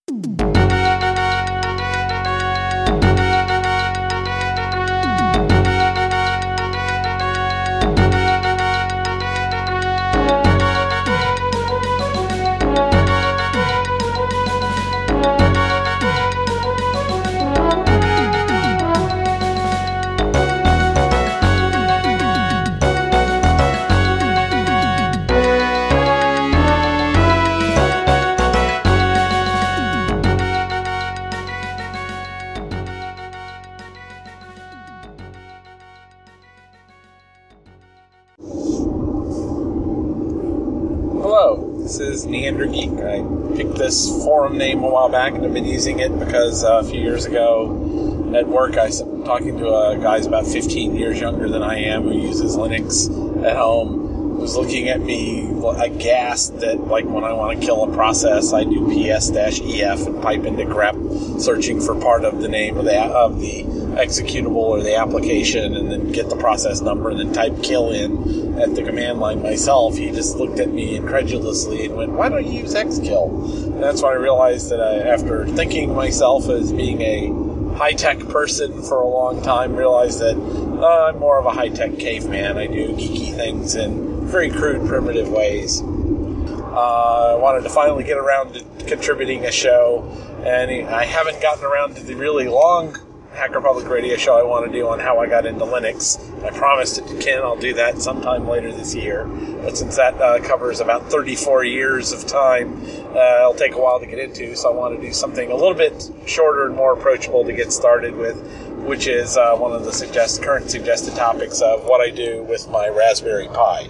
Hello, this is Neander Geek. I picked this forum name a while back and I've been using it because a few years ago at work I was talking to a guy who's about 15 years younger than I am who uses Linux at home. He was looking at me aghast that, like, when I want to kill a process, I do ps-ef and pipe into grep, searching for part of the name of the executable or the application, and then get the process number and then type kill in at the command line myself. He just looked at me incredulously and went, "Why don't you use xkill?" And that's when I realized that after thinking myself as being a high-tech person for a long time, realized that I'm more of a high-tech caveman. I do geeky things in very crude, primitive ways. I wanted to finally get around to contributing a show, and I haven't gotten around to the really long Hacker Public Radio show I want to do on how I got into Linux. I promised it to Ken I'll do that sometime later this year, but since that covers about 34 years of time, it'll take a while to get into, so I want to do something a little bit shorter and more approachable to get started with, which is one of the current suggested topics of what I do with my Raspberry Pi.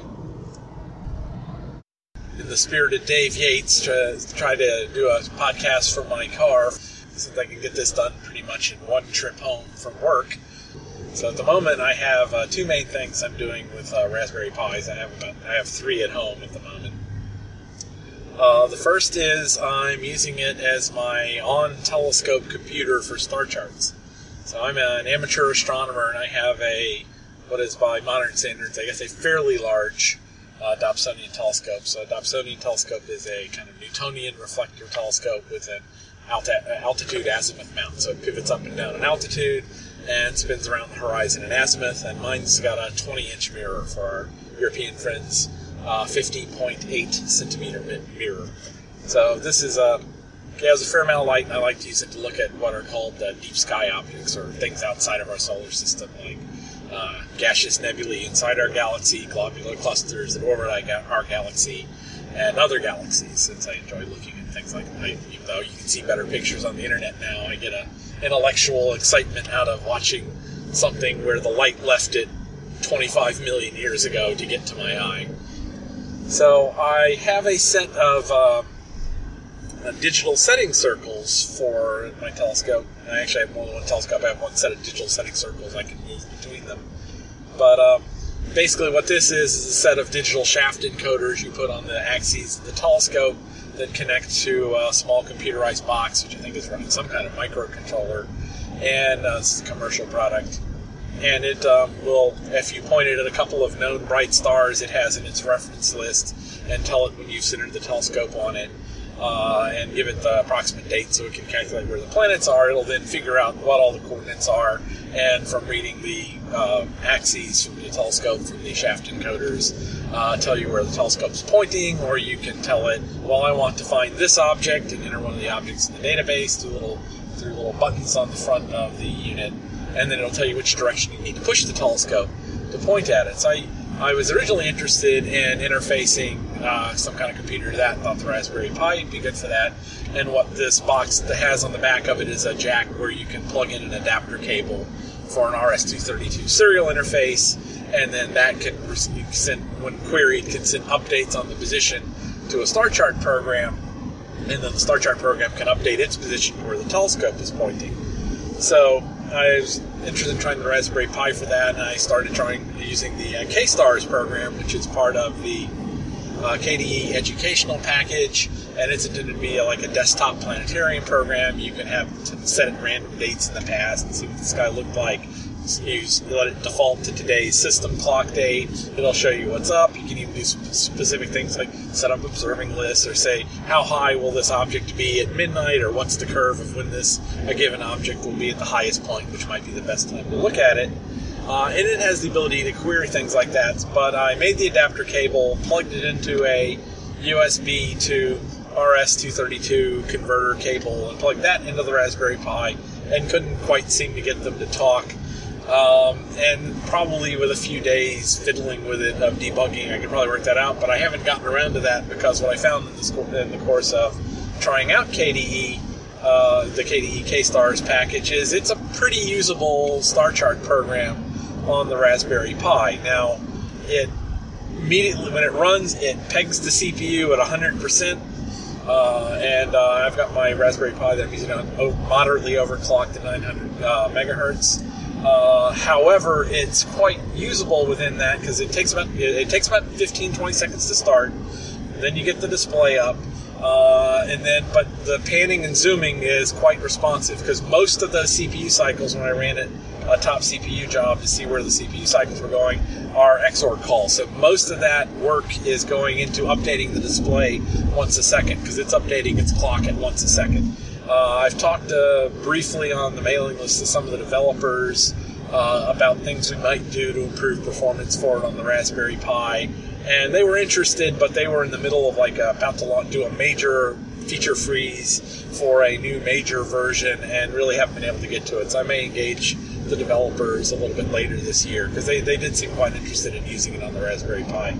In the spirit of Dave Yates, try to do a podcast from my car, since I can get this done pretty much in one trip home from work. So at the moment, I have two main things I'm doing with Raspberry Pis. I have three at home at the moment. The first is I'm using it as my on-telescope computer for star charts. So I'm an amateur astronomer, and I have what is by modern standards, I guess, a fairly large Dobsonian telescope. So a Dobsonian telescope is a kind of Newtonian reflector telescope with an altitude azimuth mount. So it pivots up and down in altitude and spins around the horizon in azimuth. And mine's got a 20-inch mirror for our European friends, 50.8 centimeter mirror. So this is has a fair amount of light, and I like to use it to look at what are called deep sky objects, or things outside of our solar system, like gaseous nebulae inside our galaxy, globular clusters that orbit our galaxy, and other galaxies, since I enjoy looking at things like that. Even though you can see better pictures on the internet now, I get an intellectual excitement out of watching something where the light left it 25 million years ago to get to my eye. So I have a set of digital setting circles for my telescope. And I actually have more than one telescope. I have one set of digital setting circles I can move between them. But basically what this is a set of digital shaft encoders you put on the axes of the telescope that connect to a small computerized box, which I think is running some kind of microcontroller, and it's a commercial product. And it will, if you point it at a couple of known bright stars it has in its reference list, and tell it when you've centered the telescope on it, and give it the approximate date so it can calculate where the planets are. It'll then figure out what all the coordinates are, and from reading the axes from the telescope, from the shaft encoders, tell you where the telescope's pointing, or you can tell it, well, I want to find this object, and enter one of the objects in the database through little buttons on the front of the unit, and then it'll tell you which direction you need to push the telescope to point at it. So I was originally interested in interfacing some kind of computer to that, and thought the Raspberry Pi would be good for that. And what this box that has on the back of it is a jack where you can plug in an adapter cable for an RS-232 serial interface, and then that can send, when queried, can send updates on the position to a star chart program, and then the star chart program can update its position where the telescope is pointing. So I was interested in trying the Raspberry Pi for that, and I started using the K-Stars program, which is part of the KDE educational package, and it's intended to be like a desktop planetarium program. You can have set at random dates in the past and see what the sky looked like. let it default to today's system clock date. It'll show you what's up. You can even do specific things like set up observing lists, or say how high will this object be at midnight, or what's the curve of when a given object will be at the highest point, which might be the best time to look at it. And it has the ability to query things like that. But I made the adapter cable, plugged it into a USB to RS-232 converter cable, and plugged that into the Raspberry Pi, and couldn't quite seem to get them to talk. And probably with a few days fiddling with it of debugging, I could probably work that out, but I haven't gotten around to that because what I found in the course of trying out KDE, the KDE K-Stars package, is it's a pretty usable star chart program on the Raspberry Pi. Now, it immediately, when it runs, it pegs the CPU at 100%, and I've got my Raspberry Pi that I'm using on moderately overclocked to 900 megahertz. However, it's quite usable within that because it takes about 15-20 seconds to start. Then you get the display up, but the panning and zooming is quite responsive, because most of those CPU cycles, when I ran it a top CPU job to see where the CPU cycles were going, are XOR calls. So most of that work is going into updating the display once a second, because it's updating its clock at once a second. I've talked briefly on the mailing list to some of the developers about things we might do to improve performance for it on the Raspberry Pi, and they were interested, but they were in the middle of about to do a major feature freeze for a new major version, and really haven't been able to get to it. So I may engage the developers a little bit later this year, because they did seem quite interested in using it on the Raspberry Pi.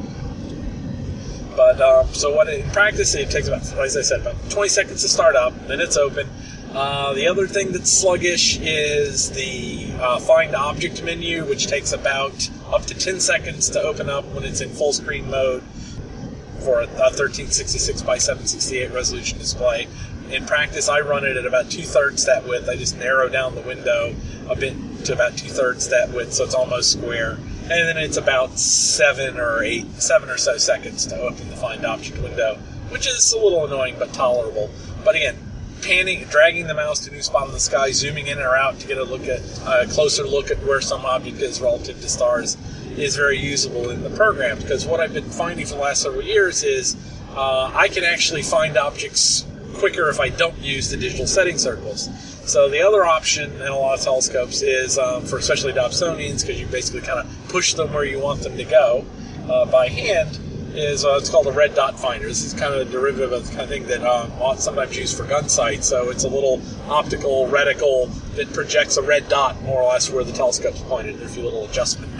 But so in practice, it takes about, as I said, about 20 seconds to start up, then it's open. The other thing that's sluggish is the Find Object menu, which takes about up to 10 seconds to open up when it's in full screen mode for a 1366 by 768 resolution display. In practice, I run it at about 2/3 that width. I just narrow down the window a bit to about 2/3 that width, so it's almost square. And then it's about 7 or so seconds to open the Find Object window, which is a little annoying but tolerable. But again, dragging the mouse to a new spot in the sky, zooming in or out to get a closer look at where some object is relative to stars, is very usable in the program. Because what I've been finding for the last several years is I can actually find objects quicker if I don't use the digital setting circles. So the other option in a lot of telescopes is, for especially Dobsonians, because you basically kind of push them where you want them to go by hand, is it's called a red dot finder. This is kind of a derivative of the kind of thing that sometimes used for gun sights. So it's a little optical reticle that projects a red dot more or less where the telescope's pointed. There's a few little adjustment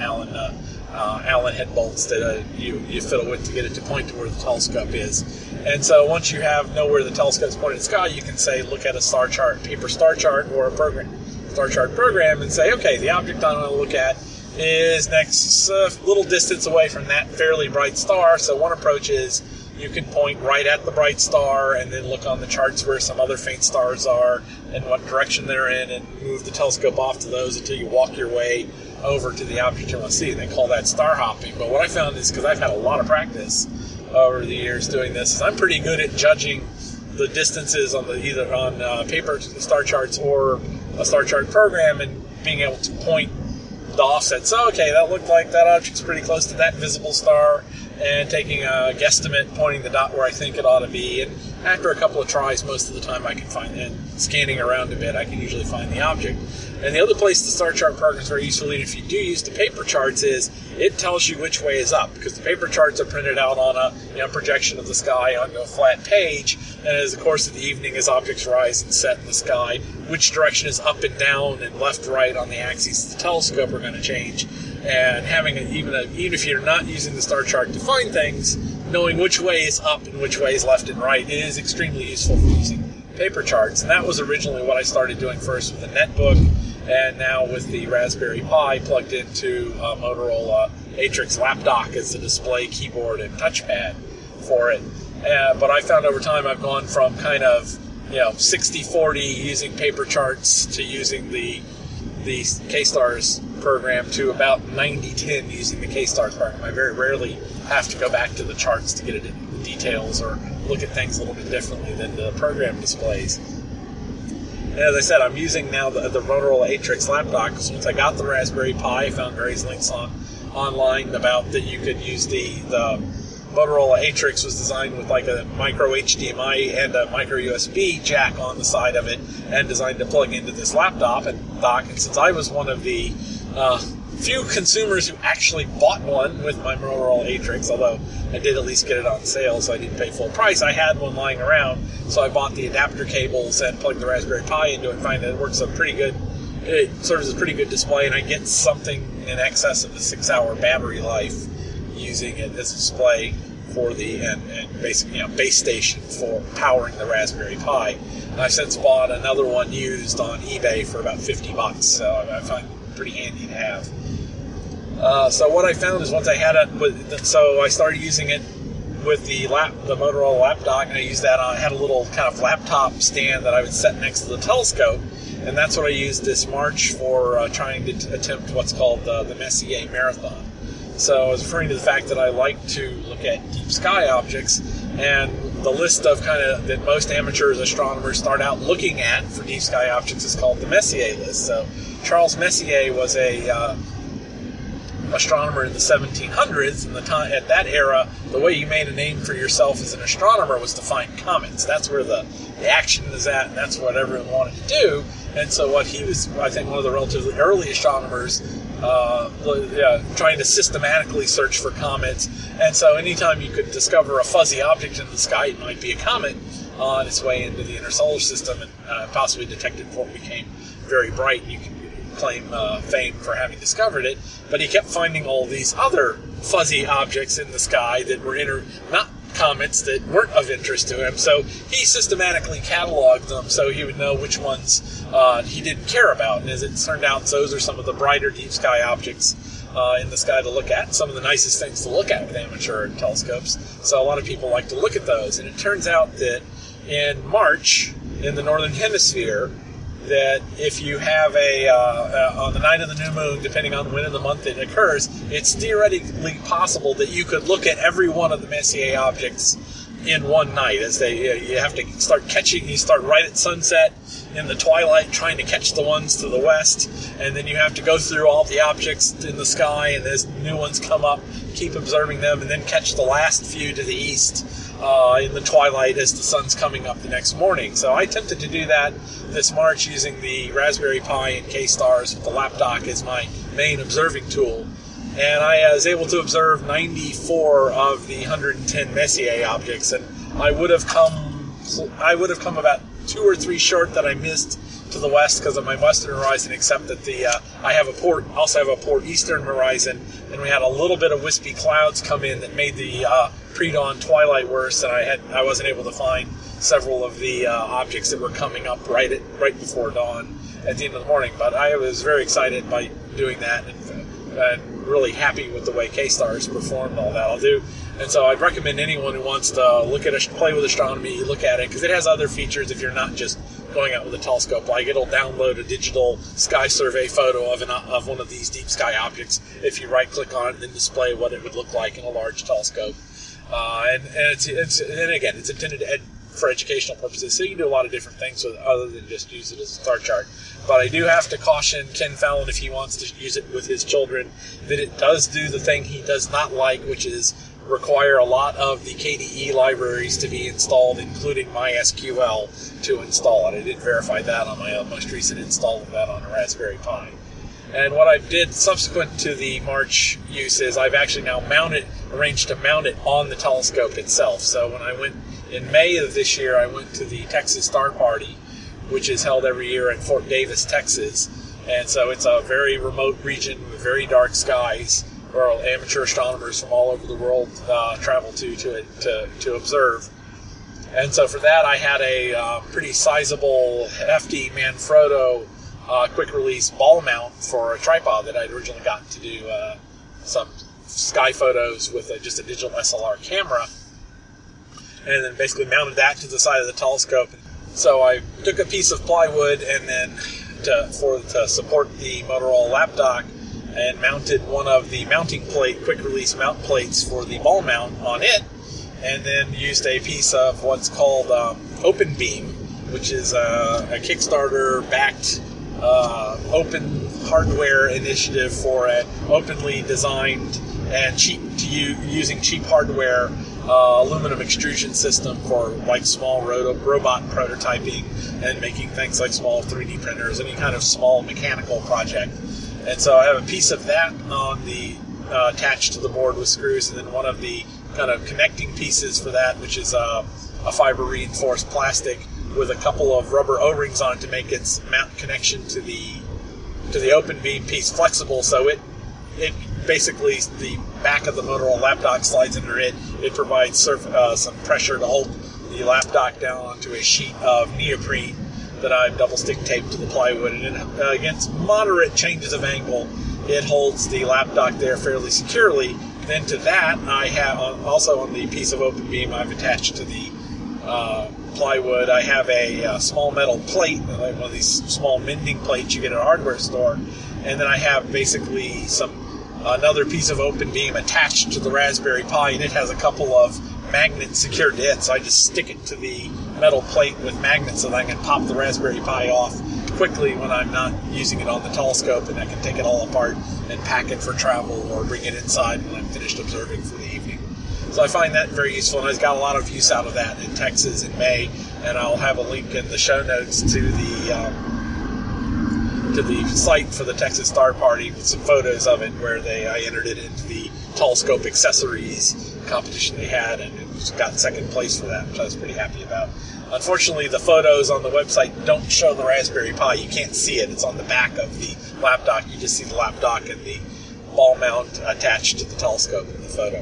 Allen head bolts that you fiddle with to get it to point to where the telescope is. And so once you know where the telescope's pointed in the sky, you can say, look at a star chart, paper star chart, or a star chart program, and say, okay, the object I want to look at is next little distance away from that fairly bright star. So one approach is you can point right at the bright star and then look on the charts where some other faint stars are and what direction they're in, and move the telescope off to those until you walk your way over to the object you want to see. They call that star hopping. But what I found is, because I've had a lot of practice over the years doing this, is I'm pretty good at judging the distances on either on paper star charts or a star chart program, and being able to point the offset. So, okay, that looked like that object's pretty close to that visible star, and taking a guesstimate, pointing the dot where I think it ought to be. And after a couple of tries, most of the time I can find it. Scanning around a bit, I can usually find the object. And the other place the star chart program is very useful, if you do use the paper charts, is it tells you which way is up, because the paper charts are printed out on a projection of the sky onto a flat page, and as the course of the evening, as objects rise and set in the sky, which direction is up and down and left, right on the axes of the telescope are going to change. And having even if you're not using the star chart to find things, knowing which way is up and which way is left and right is extremely useful for using paper charts. And that was originally what I started doing first with the netbook, and now with the Raspberry Pi plugged into Motorola Atrix Lapdock as the display, keyboard, and touchpad for it. But I found over time I've gone from kind of 60-40 using paper charts to using the K-Stars program to about 90-10 using the K-Stars program. I very rarely have to go back to the charts to get it in details or look at things a little bit differently than the program displays. And as I said, I'm using now the Motorola Atrix laptop, because once I got the Raspberry Pi, I found various links online about that you could use the Motorola Atrix was designed with like a micro HDMI and a micro USB jack on the side of it, and designed to plug into this laptop and dock. And since I was one of the few consumers who actually bought one with my Motorola Atrix, although I did at least get it on sale, so I didn't pay full price, I had one lying around, so I bought the adapter cables and plugged the Raspberry Pi into it, and find that it works it serves as a pretty good display, and I get something in excess of a 6-hour battery life using it as a display for the and basic base station for powering the Raspberry Pi. And I've since bought another one used on eBay for about $50, so I find it pretty handy to have. So what I found is once I had it, so I started using it with the Motorola laptop, and I used that on. I had a little kind of laptop stand that I would set next to the telescope, and that's what I used this March for trying to attempt what's called the Messier Marathon. So I was referring to the fact that I like to look at deep sky objects, and the list of that most amateurs astronomers start out looking at for deep sky objects is called the Messier list. So Charles Messier was a astronomer in the 1700s, and at that era, the way you made a name for yourself as an astronomer was to find comets. That's where the action is at, and that's what everyone wanted to do. And so what he was, I think, one of the relatively early astronomers, trying to systematically search for comets. And so anytime you could discover a fuzzy object in the sky, it might be a comet on its way into the inner solar system, and possibly detected before it became very bright, and you can claim fame for having discovered it. But he kept finding all these other fuzzy objects in the sky that were not comets, that weren't of interest to him. So he systematically cataloged them so he would know which ones he didn't care about. And as it turned out, those are some of the brighter deep sky objects in the sky to look at, some of the nicest things to look at with amateur telescopes. So a lot of people like to look at those. And it turns out that in March, in the northern hemisphere, that if you have on the night of the new moon, depending on when in the month it occurs, it's theoretically possible that you could look at every one of the Messier objects in one night. You have to start catching. You start right at sunset in the twilight, trying to catch the ones to the west, and then you have to go through all the objects in the sky, and as new ones come up, keep observing them, and then catch the last few to the east in the twilight as the sun's coming up the next morning. So I attempted to do that this March using the Raspberry Pi and K-Stars with the laptop as my main observing tool. And I was able to observe 94 of the 110 Messier objects, and I would have come about 2 or 3 short that I missed to the west because of my western horizon, except that I also have a poor eastern horizon, and we had a little bit of wispy clouds come in that made the pre-dawn twilight worse, and I wasn't able to find several of the objects that were coming up right before dawn at the end of the morning. But I was very excited by doing that, and really happy with the way K-Stars performed all that. I'll do. And so I'd recommend anyone who wants to play with astronomy, look at it, because it has other features if you're not just going out with a telescope. Like it'll download a digital sky survey photo of one of these deep sky objects if you right-click on it and then display what it would look like in a large telescope. And again, it's intended for educational purposes, so you can do a lot of different things with other than just use it as a star chart. But I do have to caution Ken Fallon, if he wants to use it with his children, that it does do the thing he does not like, which is require a lot of the KDE libraries to be installed, including MySQL, to install it. I did verify that on my most recent install of that on a Raspberry Pi. And what I did subsequent to the March use is I've actually now arranged to mount it on the telescope itself. So when I went in May of this year, I went to the Texas Star Party, which is held every year in Fort Davis, Texas. And so it's a very remote region with very dark skies, where amateur astronomers from all over the world travel to observe. And so for that, I had a pretty sizable, hefty Manfrotto quick-release ball mount for a tripod that I'd originally gotten to do some sky photos with just a digital SLR camera, and then basically mounted that to the side of the telescope. So I took a piece of plywood and then to support the Motorola laptop, and mounted one of the quick-release mount plates for the ball mount on it, and then used a piece of what's called open beam, which is a Kickstarter-backed open hardware initiative for an openly designed and cheap to using cheap hardware aluminum extrusion system for like small robot prototyping and making things like small 3D printers, any kind of small mechanical project. And so I have a piece of that on the attached to the board with screws, and then one of the kind of connecting pieces for that, which is a fiber reinforced plastic with a couple of rubber O-rings on it to make its mount connection to the open beam piece flexible, so it basically, the back of the Motorola lap dock slides under it. It provides some pressure to hold the lap dock down onto a sheet of neoprene that I've double stick taped to the plywood, and against moderate changes of angle, it holds the lap dock there fairly securely. Then to that, I have also on the piece of open beam I've attached to the plywood, I have a small metal plate, like one of these small mending plates you get at a hardware store, and then I have basically another piece of open beam attached to the Raspberry Pi, and it has a couple of magnets secured to it, so I just stick it to the metal plate with magnets so that I can pop the Raspberry Pi off quickly when I'm not using it on the telescope, and I can take it all apart and pack it for travel or bring it inside when I'm finished observing for the evening. So I find that very useful, and I've got a lot of use out of that in Texas in May, and I'll have a link in the show notes to the site for the Texas Star Party with some photos of it where I entered it into the telescope accessories competition they had, and it got second place for that, which I was pretty happy about. Unfortunately, the photos on the website don't show the Raspberry Pi. You can't see it. It's on the back of the lap dock. You just see the lap dock and the ball mount attached to the telescope in the photo.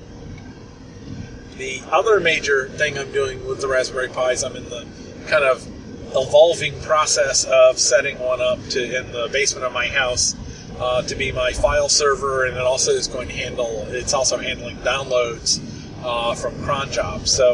The other major thing I'm doing with the Raspberry Pi is I'm in the kind of evolving process of setting one up in the basement of my house to be my file server, and it also is going to it's also handling downloads from cronjob. So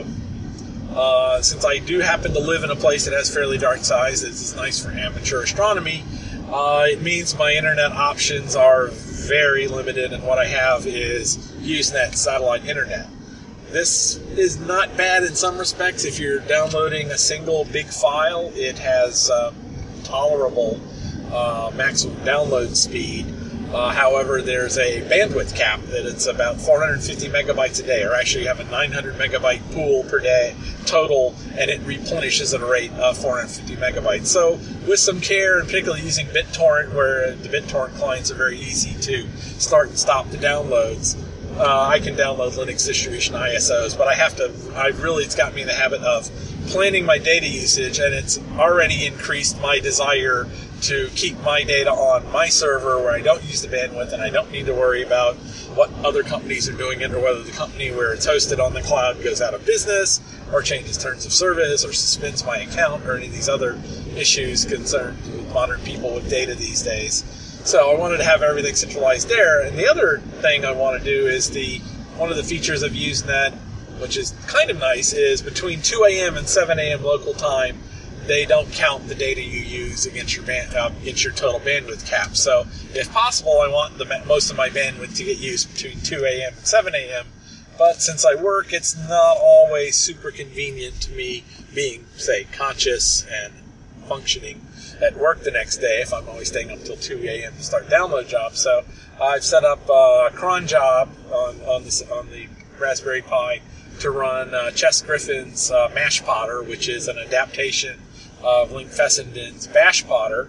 since I do happen to live in a place that has fairly dark skies, it's nice for amateur astronomy, it means my internet options are very limited, and what I have is Usenet satellite internet. This is not bad in some respects. If you're downloading a single big file, it has tolerable maximum download speed. However, there's a bandwidth cap that it's about 450 megabytes a day, or actually you have a 900 megabyte pool per day total, and it replenishes at a rate of 450 megabytes. So with some care, and particularly using BitTorrent, where the BitTorrent clients are very easy to start and stop the downloads, I can download Linux distribution ISOs, but it's got me in the habit of planning my data usage, and it's already increased my desire to keep my data on my server where I don't use the bandwidth, and I don't need to worry about what other companies are doing it, or whether the company where it's hosted on the cloud goes out of business, or changes terms of service, or suspends my account, or any of these other issues concerned with modern people with data these days. So I wanted to have everything centralized there. And the other thing I want to do is one of the features of Usenet, which is kind of nice, is between 2 a.m. and 7 a.m. local time, they don't count the data you use against your total bandwidth cap. So if possible, I want most of my bandwidth to get used between 2 a.m. and 7 a.m. But since I work, it's not always super convenient to me being, say, conscious and functioning at work the next day if I'm always staying up till 2 a.m. to start download jobs. So I've set up a cron job on the Raspberry Pi to run Chess Griffin's Mash Potter, which is an adaptation of Link Fessenden's Bash Potter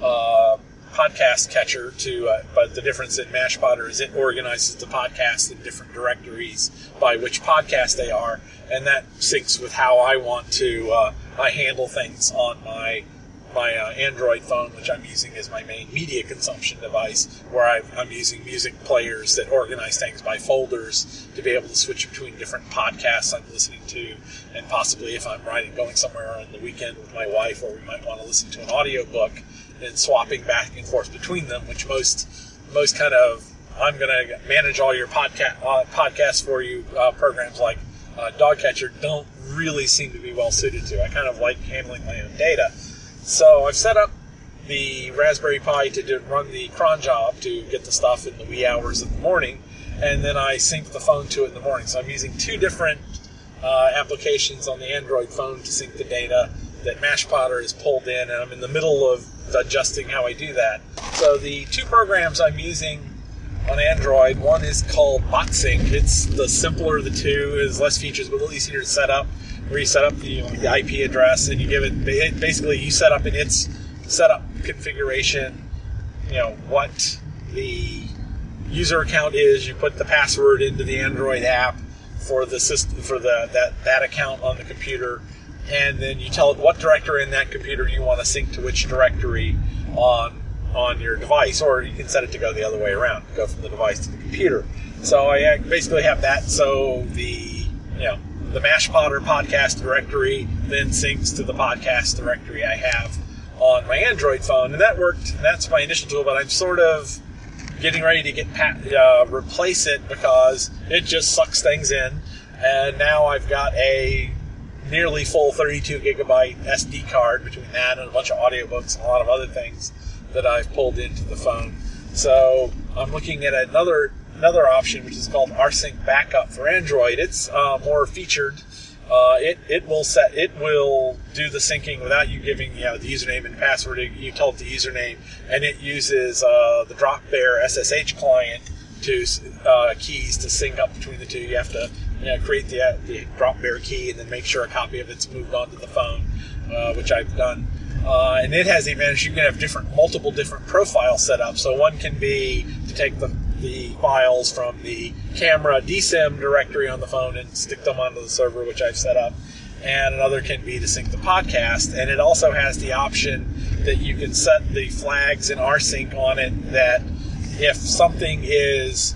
podcast catcher. But the difference in Mash Potter is it organizes the podcasts in different directories by which podcast they are, and that syncs with how I want to I handle things on my Android phone, which I'm using as my main media consumption device, where I'm using music players that organize things by folders to be able to switch between different podcasts I'm listening to, and possibly if I'm going somewhere on the weekend with my wife, or we might want to listen to an audiobook, and swapping back and forth between them, which most kind of I'm going to manage all your podcasts for you programs like Dogcatcher don't really seem to be well suited to. I kind of like handling my own data. So I've set up the Raspberry Pi to run the cron job to get the stuff in the wee hours of the morning, and then I sync the phone to it in the morning. So I'm using two different applications on the Android phone to sync the data, that Mashpotter is pulled in, and I'm in the middle of adjusting how I do that. So the two programs I'm using on Android, one is called BotSync. It's the simpler of the two, is less features, but a little easier to set up, where you set up the IP address, and you give it, basically you set up in its setup configuration, what the user account is, you put the password into the Android app for the system, for that account on the computer, and then you tell it what directory in that computer you want to sync to which directory on your device, or you can set it to go the other way around, go from the device to the computer. So I basically have that, so the Mashpotter podcast directory then syncs to the podcast directory I have on my Android phone, and that worked, and that's my initial tool, but I'm sort of getting ready to replace it because it just sucks things in, and now I've got a nearly full 32 gigabyte SD card between that and a bunch of audiobooks and a lot of other things that I've pulled into the phone. So I'm looking at another option, which is called rsync backup for Android. It's more featured. It will do the syncing without you giving the username and password. You tell it the username, and it uses the Dropbear SSH client to keys to sync up between the two. You have to create the Dropbear key and then make sure a copy of it's moved onto the phone, which I've done. And it has the advantage you can have multiple different profiles set up. So one can be to take the files from the camera DSIM directory on the phone and stick them onto the server, which I've set up. And another can be to sync the podcast. And it also has the option that you can set the flags in rsync on it, that if something is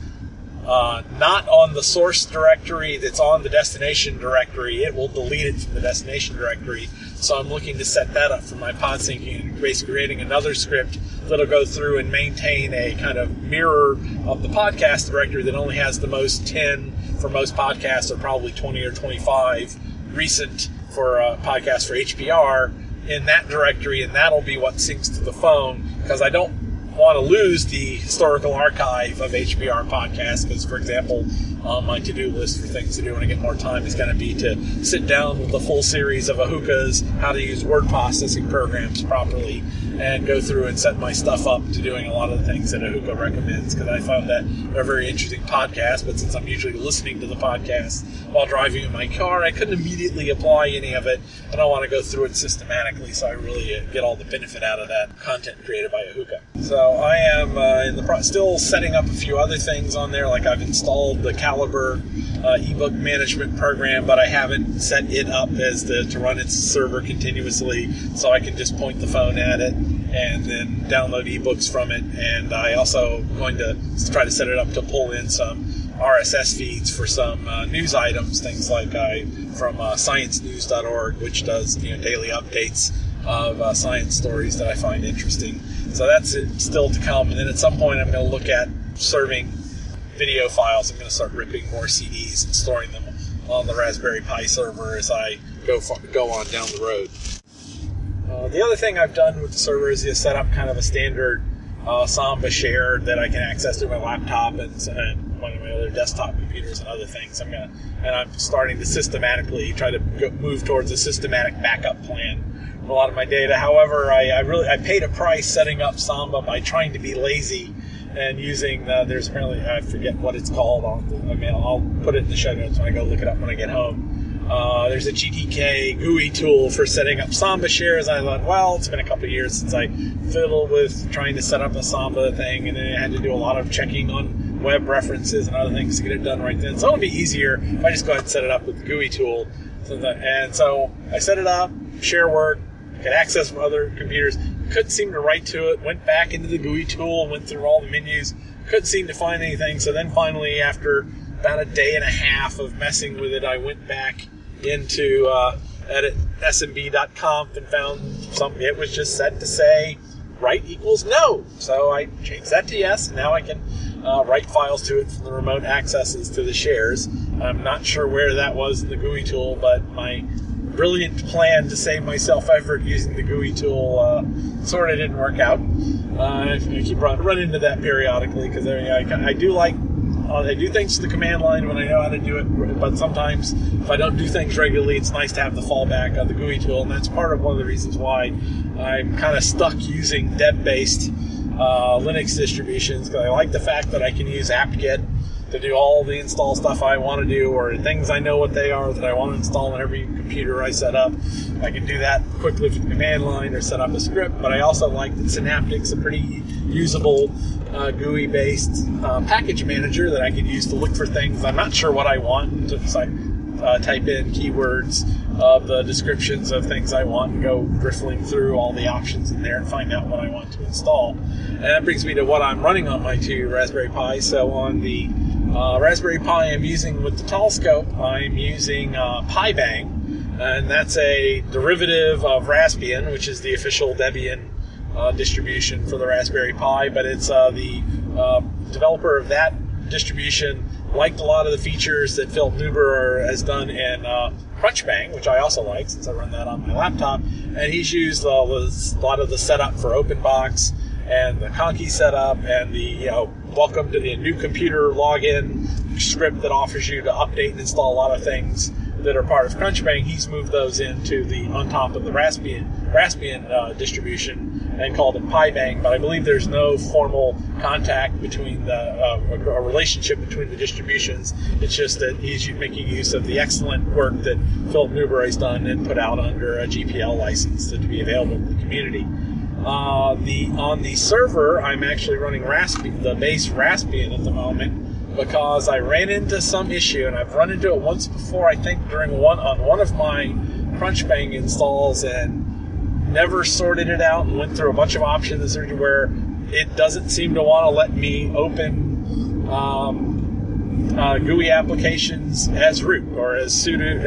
not on the source directory that's on the destination directory, it will delete it from the destination directory. So I'm looking to set that up for my pod syncing, and basically creating another script that'll go through and maintain a kind of mirror of the podcast directory that only has the most 10 for most podcasts, or probably 20 or 25 recent for podcasts for HPR in that directory, and that'll be what syncs to the phone, because I don't want to lose the historical archive of HBR podcasts, because, for example, on my to-do list for things to do when I get more time is going to be to sit down with the full series of Ahuka's how to use word processing programs properly, and go through and set my stuff up to doing a lot of the things that Ahuka recommends, because I found that they're a very interesting podcast, but since I'm usually listening to the podcast while driving in my car, I couldn't immediately apply any of it, and I want to go through it systematically so I really get all the benefit out of that content created by Ahuka. So I am still setting up a few other things on there, like I've installed the Calibre ebook management program, but I haven't set it up as to run its server continuously, so I can just point the phone at it and then download ebooks from it. And I also going to try to set it up to pull in some RSS feeds for some news items, things like from sciencenews.org, which does daily updates of science stories that I find interesting. So that's still to come. And then at some point I'm going to look at serving video files. I'm going to start ripping more CDs and storing them on the Raspberry Pi server as I go on down the road. The other thing I've done with the server is set up kind of a standard Samba share that I can access through my laptop and one of my other desktop computers and other things. I'm starting to systematically try to move towards a systematic backup plan for a lot of my data. However, I paid a price setting up Samba by trying to be lazy and using there's apparently, I forget what it's called. I'll put it in the show notes when I go look it up when I get home. There's a GTK GUI tool for setting up Samba shares. I thought, well, it's been a couple of years since I fiddled with trying to set up a Samba thing, and then I had to do a lot of checking on web references and other things to get it done right then. So it would be easier if I just go ahead and set it up with the GUI tool. So I set it up, share work, I could access from other computers. Couldn't seem to write to it. Went back into the GUI tool, went through all the menus. Couldn't seem to find anything. So then finally, after about a day and a half of messing with it, I went back into smb.conf and found something. It was just set to say write equals no. So I changed that to yes. And now I can write files to it from the remote accesses to the shares. I'm not sure where that was in the GUI tool, but my brilliant plan to save myself effort using the GUI tool sort of didn't work out. I keep running into that periodically because I do like I do things to the command line when I know how to do it, but sometimes if I don't do things regularly, it's nice to have the fallback of the GUI tool, and that's part of one of the reasons why I'm kind of stuck using deb-based Linux distributions, because I like the fact that I can use apt-get to do all the install stuff I want to do, or things I know what they are that I want to install on every computer I set up. I can do that quickly with the command line or set up a script, but I also like that Synaptic's a pretty usable GUI-based package manager that I can use to look for things I'm not sure what I want. So I type in keywords of the descriptions of things I want and go riffling through all the options in there and find out what I want to install. And that brings me to what I'm running on my 2 Raspberry Pi. So on the Raspberry Pi I'm using with the Telescope, I'm using PiBang, and that's a derivative of Raspbian, which is the official Debian distribution for the Raspberry Pi, but it's the developer of that distribution liked a lot of the features that Philip Neuber has done in Crunchbang, which I also like since I run that on my laptop, and he's used a lot of the setup for OpenBox and the Conky setup and the welcome to the new computer login script that offers you to update and install a lot of things that are part of Crunchbang. He's moved those into on top of the Raspbian distribution and called it PiBang, but I believe there's no formal contact between a relationship between the distributions. It's just that he's making use of the excellent work that Philip Neuber has done and put out under a GPL license to be available to the community. On the server, I'm actually running the base Raspbian at the moment because I ran into some issue, and I've run into it once before, I think, on one of my Crunchbang installs, and never sorted it out and went through a bunch of options where it doesn't seem to want to let me open GUI applications as root or as sudo,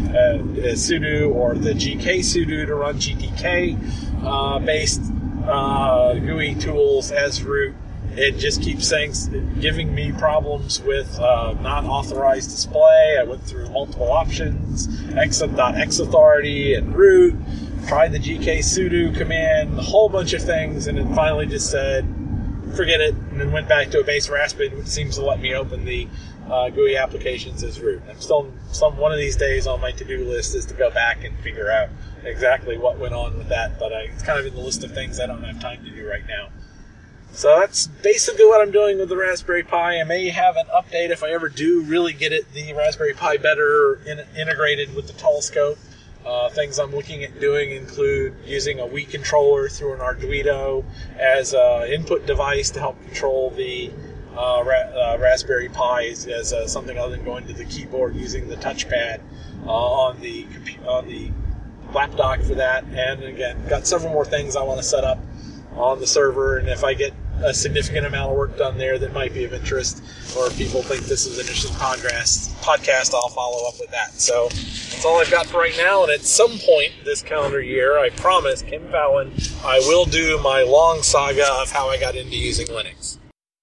or the gksudo to run GTK based GUI tools as root. It just keeps giving me problems with not authorized display. I went through multiple options, exit.xauthority and root, tried the gksudo command, a whole bunch of things, and then finally just said, forget it, and then went back to a base Raspbian, which seems to let me open the GUI applications as root. I'm still, one of these days on my to-do list is to go back and figure out exactly what went on with that, but it's kind of in the list of things I don't have time to do right now. So that's basically what I'm doing with the Raspberry Pi. I may have an update if I ever do really get the Raspberry Pi better integrated with the Telescope. Things I'm looking at doing include using a Wii controller through an Arduino as an input device to help control the Raspberry Pi as something other than going to the keyboard using the touchpad on the laptop for that. And again, got several more things I want to set up on the server, and if I get a significant amount of work done there that might be of interest, or if people think this is an interesting podcast, I'll follow up with that. So that's all I've got for right now, and at some point this calendar year, I promise Kim Fallon, I will do my long saga of how I got into using Linux.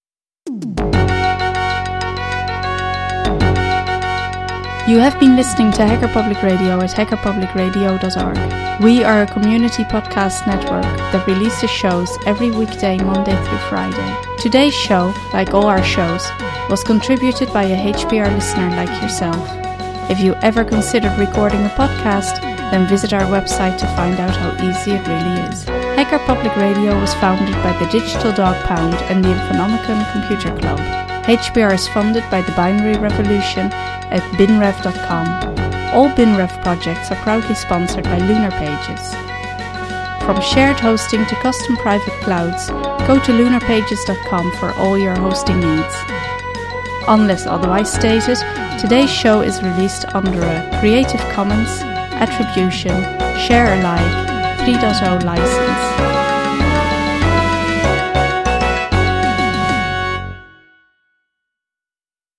You have been listening to Hacker Public Radio at hackerpublicradio.org. We are a community podcast network that releases shows every weekday, Monday through Friday. Today's show, like all our shows, was contributed by a HPR listener like yourself. If you ever considered recording a podcast, then visit our website to find out how easy it really is. Hacker Public Radio was founded by the Digital Dog Pound and the Infonomicon Computer Club. HPR is funded by the Binary Revolution at binrev.com. All BinRev projects are proudly sponsored by Lunar Pages. From shared hosting to custom private clouds, go to lunarpages.com for all your hosting needs. Unless otherwise stated, today's show is released under a Creative Commons Attribution Share Alike 3.0 license.